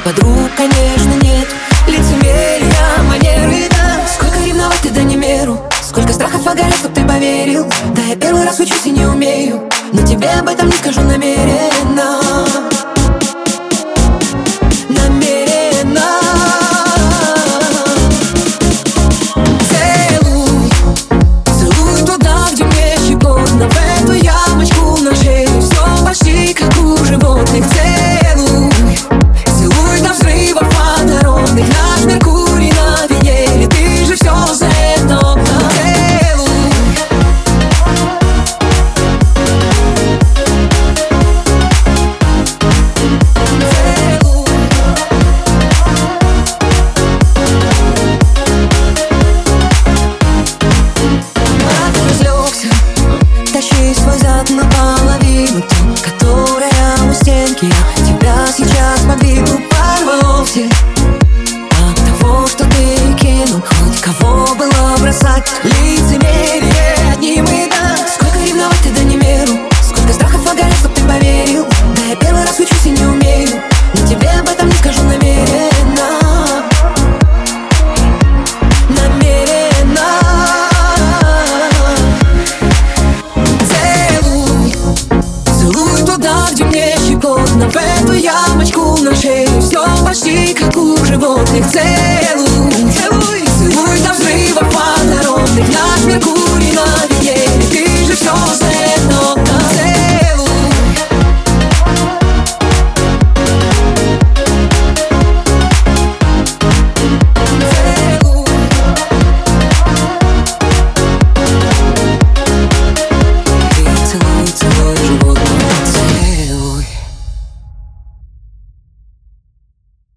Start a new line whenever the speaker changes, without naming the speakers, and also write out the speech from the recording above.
подруг, конечно, нет. Лицемерия, манеры, да. Сколько ревновать ты, да не меру. Сколько страхов в огонь, чтоб ты поверил. Да я первый раз учусь и не умею, но тебе об этом не скажу намеренно. Намеренно. Целуй, целуй туда, где мне щекотно. В эту ямочку на шее. Все почти как у животных. Целуй, целуй до взрывов водородных. Наш Меркурий на Венере. Ты же все за это. Тащи свой зад наполовину, ту, которая у стенки. Я тебя сейчас подвигну, порвался от того, что ты кинул. Хоть кого было бросать. Лицемерие одни мы, да. Сколько ревновать ты, да не меру. Сколько страхов в огонь, чтоб ты поверил. Да я первый раз учусь и не умею, но тебе об этом не скажу намеренно. Намеренно. Целуй туда, где мне щекотно. В эту ямочку на шее. Все почти как у животных.